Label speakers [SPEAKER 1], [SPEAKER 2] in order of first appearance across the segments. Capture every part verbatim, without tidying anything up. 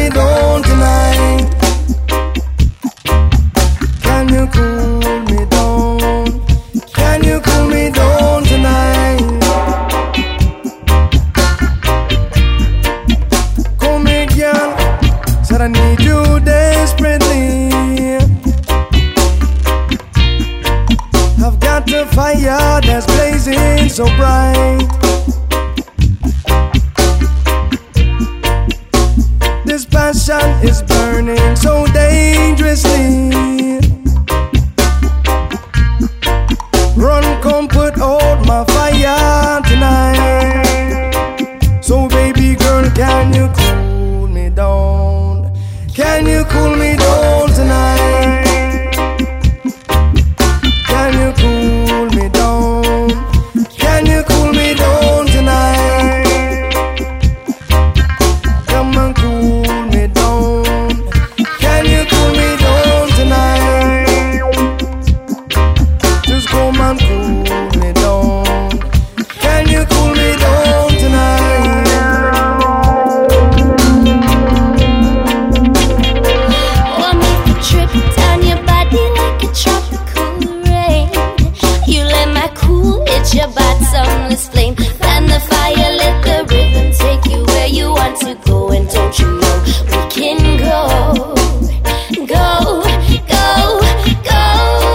[SPEAKER 1] me down tonight? Can you cool me down? Can you cool me down tonight? Come here, girl, said I need you desperately. I've got the fire that's blazing so bright. This passion is burning so dangerously. Run, come put out my fire tonight. So baby girl, can you cool me down? Can you cool me down tonight? Can you cool me down? Can you cool me down tonight? Come and cool me down. Can you cool me down tonight? Just come and cool me down. Can you cool me down tonight?
[SPEAKER 2] Want me to trip down your body like a tropical rain? You let my cool hit your bottomless flame. Fan the fire, let the rhythm take you where you want to go. And don't you know we can go, go, go, go.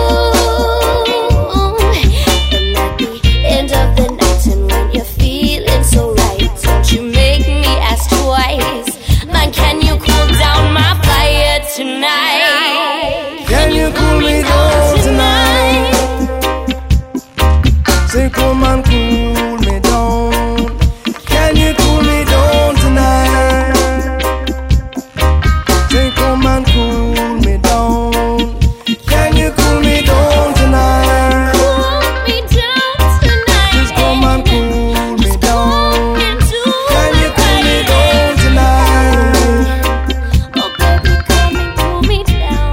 [SPEAKER 2] And at the end of the night, and when you're feeling so right, don't you make me ask twice. Man, can you cool down my fire tonight?
[SPEAKER 1] Can you cool me down tonight? Say come and cool me down. Can you cool me down tonight? Say come and cool me down. Can you cool me down tonight?
[SPEAKER 2] Cool me down tonight.
[SPEAKER 1] Just come and cool me
[SPEAKER 2] Just
[SPEAKER 1] down.
[SPEAKER 2] come into
[SPEAKER 1] Can you
[SPEAKER 2] my
[SPEAKER 1] cool me
[SPEAKER 2] life.
[SPEAKER 1] down tonight?
[SPEAKER 2] Oh baby, come and cool me down.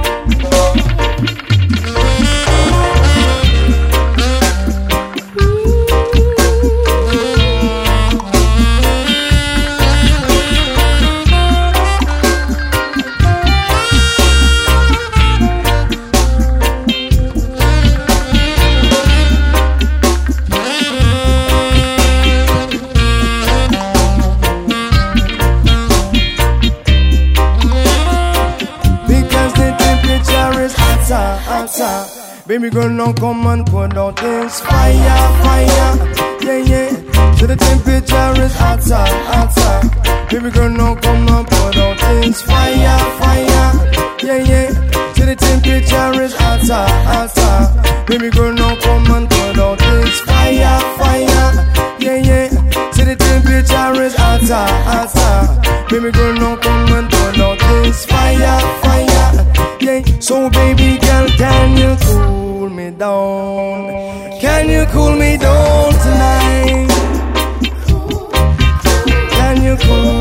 [SPEAKER 1] Because the temperature is hotter, hotter. Baby girl, now come and put out this fire, fire. Yeah, yeah. So the temperature is hotter, hotter. Baby girl, now come and put out this fire, fire. Yeah, yeah. So the temperature is hotter, hotter. Baby girl, now come and put out this fire, fire. Yeah, yeah. So the temperature is hotter, hotter. Baby girl, now come and put out this fire, fire. Yeah. So baby girl, can you cool me down? Can you cool me down tonight? Can you cool